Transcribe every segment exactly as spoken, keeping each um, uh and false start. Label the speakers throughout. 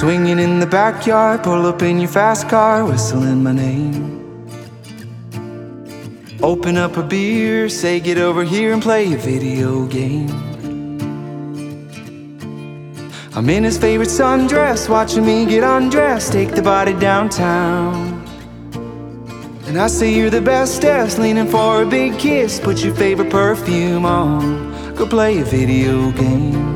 Speaker 1: Swinging in the backyard, pull up in your fast car, whistling my name. Open up a beer, say get over here and play a video game. I'm in his favorite sundress, watching me get undressed, take the body downtown. And I say you're the bestest, leaning for a big kiss, put your favorite perfume on, go play a video game.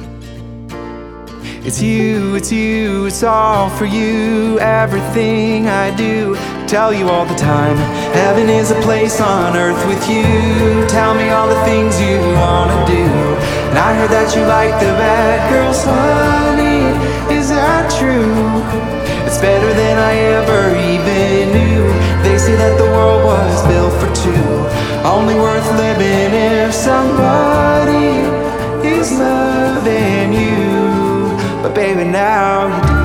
Speaker 1: It's you, it's you, it's all for you, everything I do, tell you all the time. Heaven is a place on earth with you, tell me all the things you wanna do. And I heard that you like the bad girls, honey, is that true? It's better than I ever even knew. They say that the world was built for two, only worth living if somebody is loving you. But baby, now you do.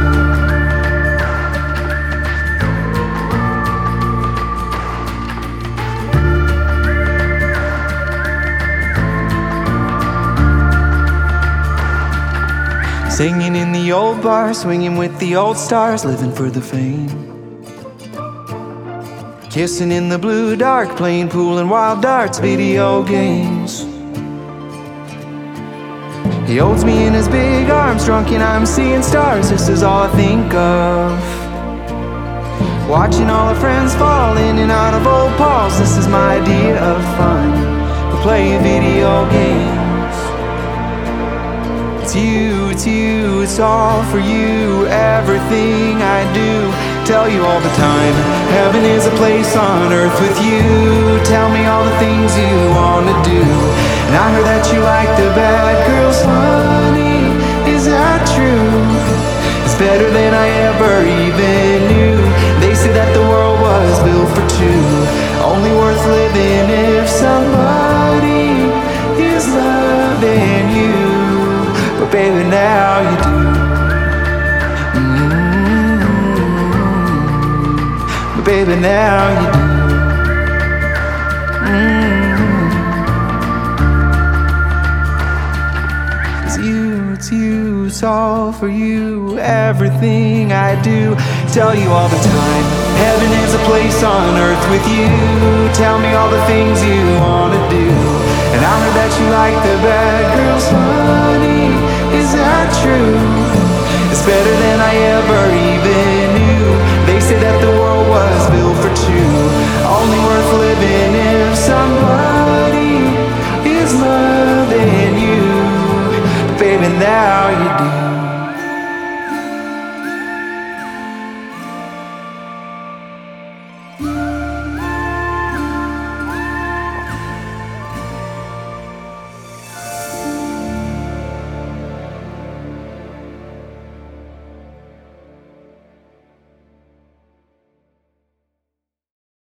Speaker 1: Singing in the old bar, swinging with the old stars, living for the fame. Kissing in the blue dark, playing pool and wild darts, video games. He holds me in his big arms, drunk and I'm seeing stars, this is all I think of. Watching all our friends fall in and out of old Pauls, this is my idea of fun. We'll play video games. It's you, it's you, it's all for you, everything I do, tell you all the time. Heaven is a place on earth with you, tell me all the things you wanna do. And I heard that you like the bad girls, honey, is that true? It's better than I ever even knew. They say that the world was built for two, only worth living if somebody is loving you. But baby, now you do. Mm-hmm. But baby, now you do. Mm-hmm. It's you, it's you, it's all for you, everything I do, tell you all the time. Heaven is a place on earth with you, tell me all the things you wanna do. And I heard that you like the bad girls, honey, is that true? It's better than I ever even knew. They say that the world was built for two, only worth living if somebody is loving you. Baby, now you do.